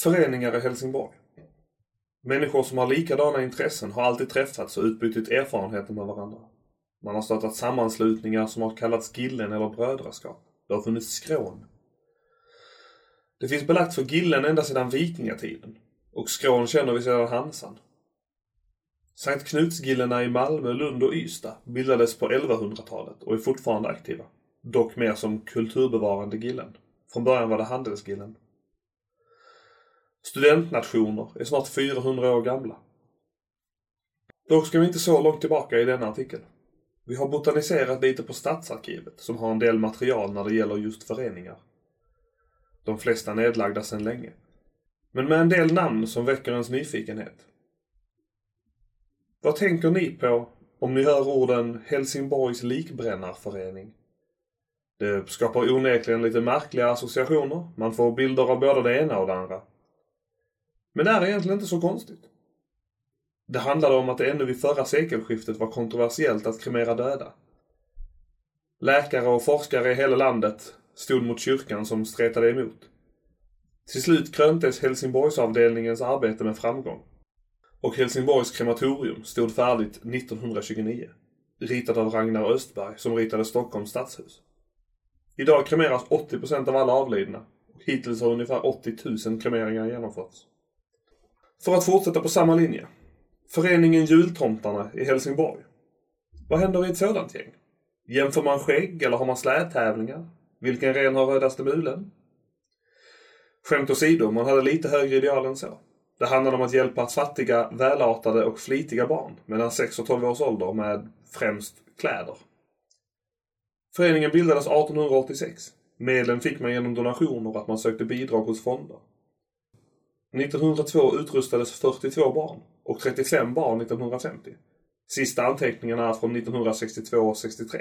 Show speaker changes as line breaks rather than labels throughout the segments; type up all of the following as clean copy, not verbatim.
Föreningar i Helsingborg. Människor som har likadana intressen har alltid träffats och utbytt erfarenheter med varandra. Man har startat sammanslutningar som har kallats gillen eller brödraskap. Det har funnits skrån. Det finns belagt för gillen ända sedan vikingatiden, och skrån känner vi sedan Hansan. Sankt Knutsgillena i Malmö, Lund och Ystad bildades på 1100-talet och är fortfarande aktiva. Dock mer som kulturbevarande gillen. Från början var det handelsgillen. Studentnationer är snart 400 år gamla. Dock ska vi inte så långt tillbaka i denna artikel. Vi har botaniserat lite på Stadsarkivet som har en del material när det gäller just föreningar. De flesta nedlagda sedan länge. Men med en del namn som väcker ens nyfikenhet. Vad tänker ni på om ni hör orden Helsingborgs likbrännarförening? Det skapar onekligen lite märkliga associationer. Man får bilder av både det ena och det andra. Men det är egentligen inte så konstigt. Det handlade om att det ännu vid förra sekelskiftet var kontroversiellt att kremera döda. Läkare och forskare i hela landet stod mot kyrkan som stretade emot. Till slut kröntes Helsingborgsavdelningens arbete med framgång. Och Helsingborgs krematorium stod färdigt 1929. Ritat av Ragnar Östberg som ritade Stockholms stadshus. Idag kremeras 80% av alla avlidna. Och hittills har ungefär 80 000 kremeringar genomförts. För att fortsätta på samma linje. Föreningen Jultomtarna i Helsingborg. Vad händer i ett sådant gäng? Jämför man skägg eller har man slädtävlingar? Vilken ren har rödaste mulen? Skämt åsido, man hade lite högre ideal än så. Det handlade om att hjälpa fattiga, välartade och flitiga barn mellan 6 och 12 års ålder med främst kläder. Föreningen bildades 1886. Medlen fick man genom donationer och att man sökte bidrag hos fonder. 1902 utrustades 42 barn och 35 barn 1950. Sista anteckningarna är från 1962 och 63.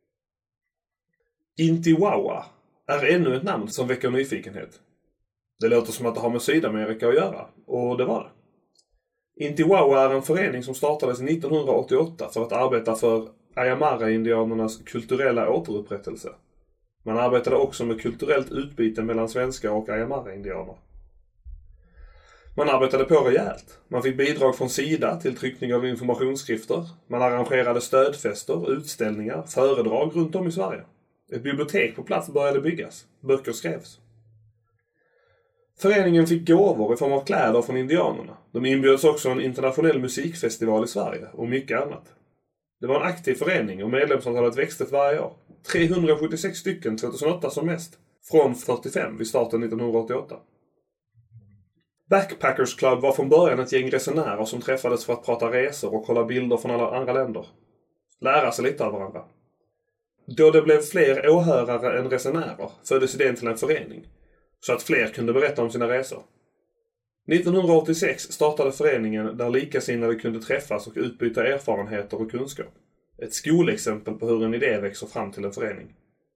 Intiwawa är ännu ett namn som väcker nyfikenhet. Det låter som att det har med Sydamerika att göra, och det var det. Intiwawa är en förening som startades 1988 för att arbeta för Aymara-indianernas kulturella återupprättelse. Man arbetade också med kulturellt utbyte mellan svenskar och Aymara-indianer. Man arbetade på rejält. Man fick bidrag från Sida till tryckning av informationsskrifter. Man arrangerade stödfester, utställningar, föredrag runt om i Sverige. Ett bibliotek på plats började byggas. Böcker skrevs. Föreningen fick gåvor i form av kläder från indianerna. De inbjöds också en internationell musikfestival i Sverige och mycket annat. Det var en aktiv förening och medlemsantalet växte varje år. 376 stycken 2008 som mest. Från 45 vid starten 1988. Backpackers Club var från början ett gäng resenärer som träffades för att prata resor och kolla bilder från alla andra länder. Lära sig lite av varandra. Då det blev fler åhörare än resenärer föddes idén till en förening, så att fler kunde berätta om sina resor. 1986 startade föreningen där likasinnade kunde träffas och utbyta erfarenheter och kunskap. Ett skolexempel på hur en idé växer fram till en förening.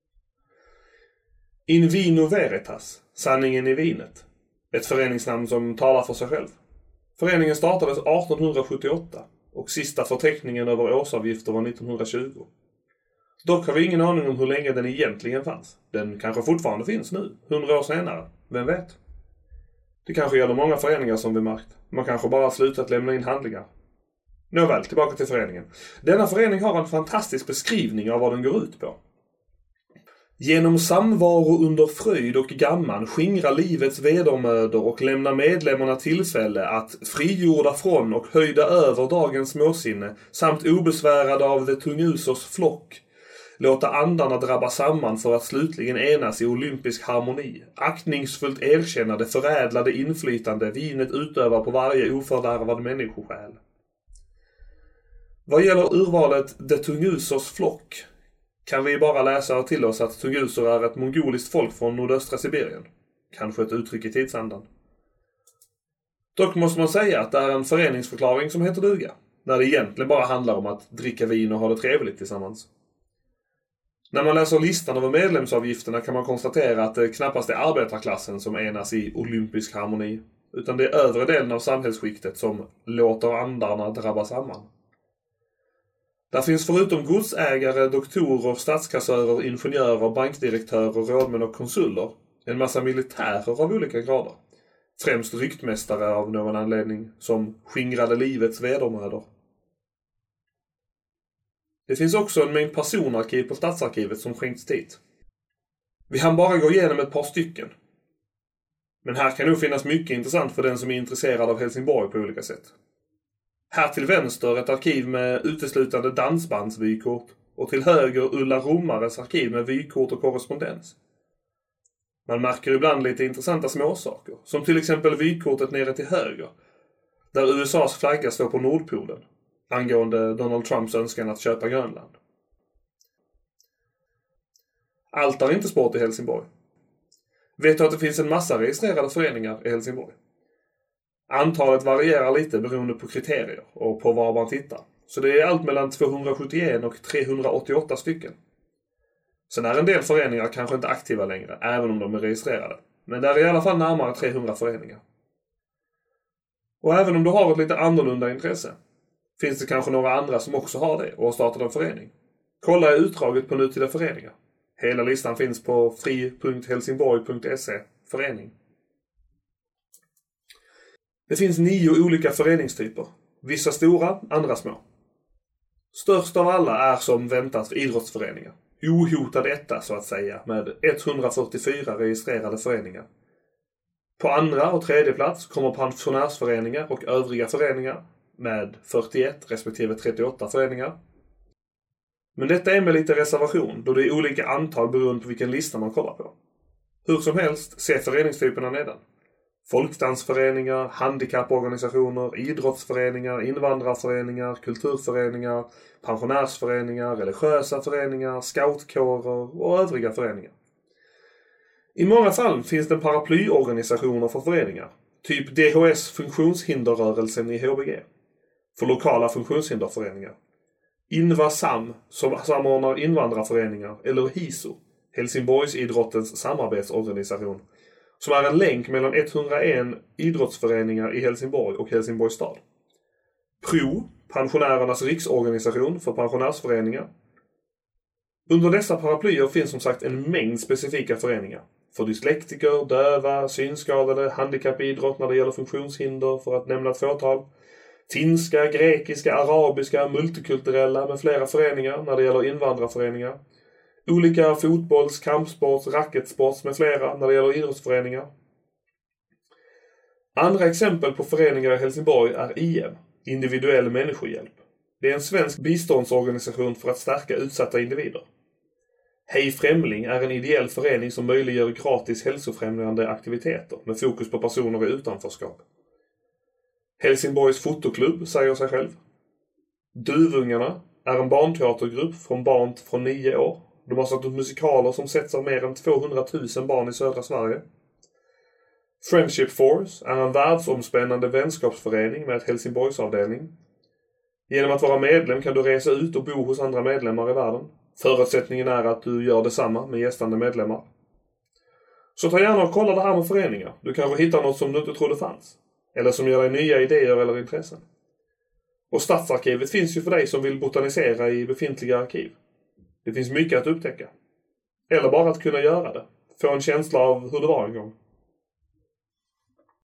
In vino veritas, sanningen i vinet. Ett föreningsnamn som talar för sig själv. Föreningen startades 1878 och sista förteckningen över årsavgifter var 1920. Dock har vi ingen aning om hur länge den egentligen fanns. Den kanske fortfarande finns nu, 100 år senare. Vem vet? Det kanske gäller många föreningar som vi märkt. Man kanske bara har slutat lämna in handlingar. Nåväl, tillbaka till föreningen. Denna förening har en fantastisk beskrivning av vad den går ut på. Genom samvaro under fröjd och gamman skingra livets vedermödor och lämna medlemmarna tillfälle att, frigjorda från och höjda över dagens småsinne, samt obesvärade av det tungusers flock, låta andarna drabba samman för att slutligen enas i olympisk harmoni, aktningsfullt erkänna det förädlade inflytande vinet utövar på varje ofördärvad människosjäl. Vad gäller urvalet det tungusers flock kan vi bara läsa till oss att tunguser är ett mongoliskt folk från nordöstra Sibirien. Kanske ett uttryck i tidsandan. Dock måste man säga att det är en föreningsförklaring som heter duga, när det egentligen bara handlar om att dricka vin och ha det trevligt tillsammans. När man läser listan över medlemsavgifterna kan man konstatera att det knappast är arbetarklassen som enas i olympisk harmoni, utan det är övre delen av samhällsskiktet som låter andarna drabba samman. Där finns förutom godsägare, doktorer, statskassörer, ingenjörer, bankdirektörer, rådmän och konsuler en massa militärer av olika grader. Främst ryktmästare av någon anledning som skingrade livets vedermödor. Det finns också en mängd personarkiv på Stadsarkivet som skänkts dit. Vi hann bara gå igenom ett par stycken. Men här kan nog finnas mycket intressant för den som är intresserad av Helsingborg på olika sätt. Här till vänster ett arkiv med uteslutande dansbandsvykort och till höger Ulla Romares arkiv med vykort och korrespondens. Man märker ibland lite intressanta småsaker, som till exempel vykortet nere till höger, där USAs flagga står på Nordpolen, angående Donald Trumps önskan att köpa Grönland. Allt är inte sport i Helsingborg. Vet du att det finns en massa registrerade föreningar i Helsingborg? Antalet varierar lite beroende på kriterier och på var man tittar. Så det är allt mellan 271 och 388 stycken. Sen är en del föreningar kanske inte aktiva längre, även om de är registrerade. Men där är i alla fall närmare 300 föreningar. Och även om du har ett lite annorlunda intresse, finns det kanske några andra som också har det och har startat en förening. Kolla i utdraget på nutida föreningar. Hela listan finns på fri.helsingborg.se förening. Det finns 9 olika föreningstyper. Vissa stora, andra små. Störst av alla är som väntat idrottsföreningar. Ohotad etta så att säga, med 144 registrerade föreningar. På andra och tredje plats kommer pensionärsföreningar och övriga föreningar med 41 respektive 38 föreningar. Men detta är med lite reservation då det är olika antal beroende på vilken lista man kollar på. Hur som helst, se föreningstyperna nedan. Folkdansföreningar, handikapporganisationer, idrottsföreningar, invandrarföreningar, kulturföreningar, pensionärsföreningar, religiösa föreningar, scoutkårer och övriga föreningar. I många fall finns det paraplyorganisationer för föreningar, typ DHS funktionshinderrörelsen i HBG, för lokala funktionshinderföreningar. Invasam som samordnar invandrarföreningar, eller HISO, Helsingborgs idrottens samarbetsorganisation, som är en länk mellan 101 idrottsföreningar i Helsingborg och Helsingborgs stad. PRO, pensionärernas riksorganisation för pensionärsföreningar. Under dessa paraplyer finns som sagt en mängd specifika föreningar. För dyslektiker, döva, synskadade, handikappidrott när det gäller funktionshinder, för att nämna ett fåtal. Finska, grekiska, arabiska, multikulturella med flera föreningar när det gäller invandrarföreningar. Olika fotbolls-, kampsports-, racketsports med flera när det gäller idrottsföreningar. Andra exempel på föreningar i Helsingborg är IM, Individuell människohjälp. Det är en svensk biståndsorganisation för att stärka utsatta individer. Hej Främling är en ideell förening som möjliggör gratis hälsofrämjande aktiviteter med fokus på personer i utanförskap. Helsingborgs fotoklubb säger sig själv. Duvungarna är en barnteatergrupp från barn från 9 år. De har satt upp musikaler som sätts av mer än 200 000 barn i södra Sverige. Friendship Force är en världsomspännande vänskapsförening med ett Helsingborgsavdelning. Genom att vara medlem kan du resa ut och bo hos andra medlemmar i världen. Förutsättningen är att du gör detsamma med gästande medlemmar. Så ta gärna och kolla det här med föreningar. Du kanske hittar något som du inte trodde fanns. Eller som ger dig nya idéer eller intressen. Och Stadsarkivet finns ju för dig som vill botanisera i befintliga arkiv. Det finns mycket att upptäcka. Eller bara att kunna göra det. Få en känsla av hur det var en gång.